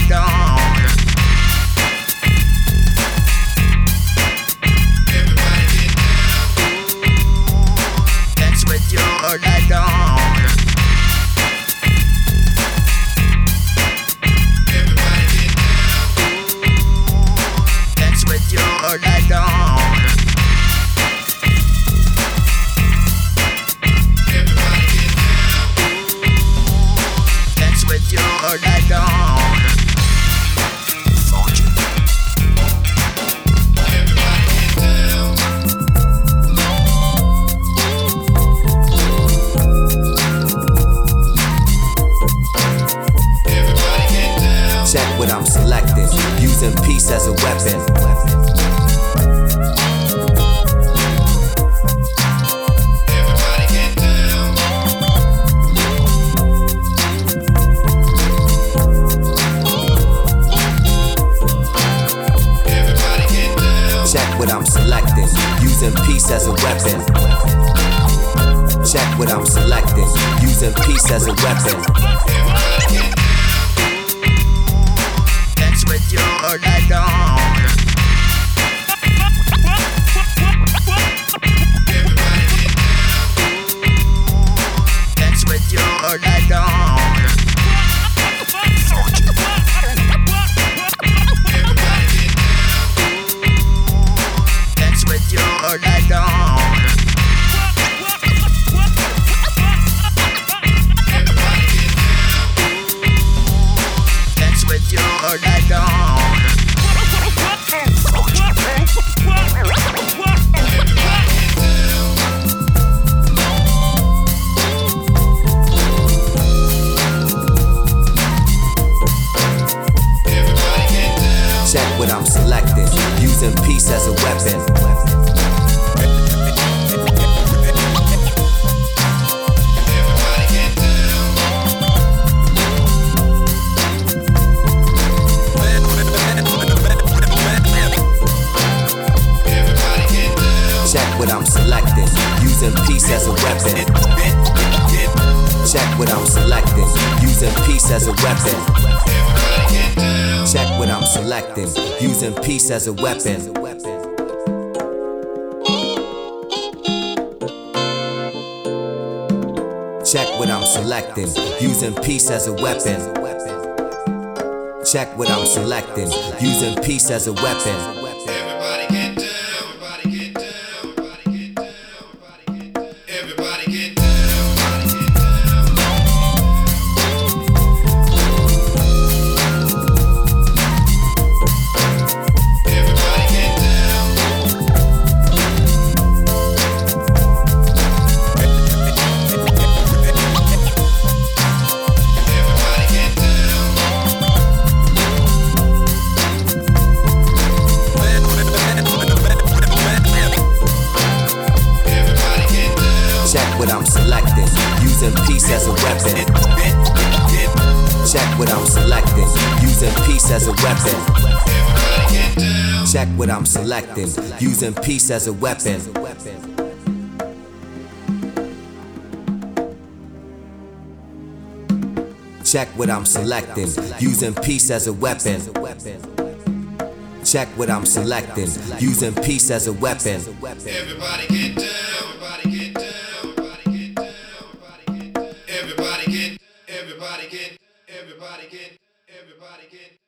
let down. Everybody get down. Dance with your let down. Everybody get down. Dance with your let down. You're let down. Fuck you. Everybody get down. Everybody get down. Check what I'm selecting, using peace as a weapon. What I'm selecting, using peace as a weapon. Check what I'm selecting, using peace as a weapon. Dance with your let down. Everybody get down. Dance with your let down. You're let down. Everybody get down. Dance with your let down. Everybody get down. Check what I'm selecting, using peace as a weapon. What I'm selecting, using peace as a weapon. Check what I'm selecting, using peace as a weapon. Check what I'm selecting, using peace as a weapon. Check what I'm selecting, using peace as a weapon. Check what I'm selecting, using peace as a weapon. Everybody get down. Everybody get down. Everybody get down. Everybody get down. Check what I'm selecting, using peace as a weapon. Check what I'm selecting, using peace as a weapon. Check what I'm selecting, using peace as a weapon. Check what I'm selecting, using peace as a weapon. Check what I'm selecting, using peace as a weapon. Everybody get down. Everybody get down. Everybody get.